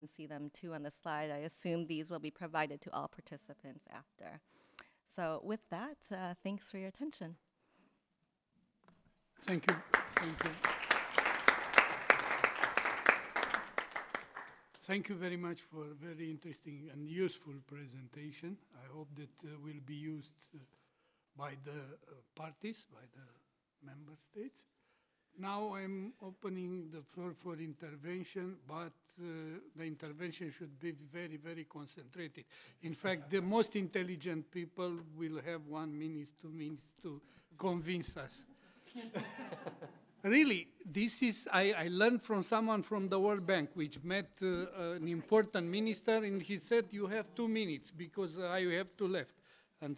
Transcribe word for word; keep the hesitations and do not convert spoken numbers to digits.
see them too on the slide. I assume these will be provided to all participants after. So with that, uh, thanks for your attention. Thank you. Thank you. Thank you very much for a very interesting and useful presentation. I hope that uh, will be used uh, by the uh, parties, by the member states. Now I'm opening the floor for intervention, but uh, the intervention should be very, very concentrated. In fact, the most intelligent people will have one minute, two minutes to convince us. Really, this is, I, I learned from someone from the World Bank, which met uh, an important minister, and he said, you have two minutes because I have to left.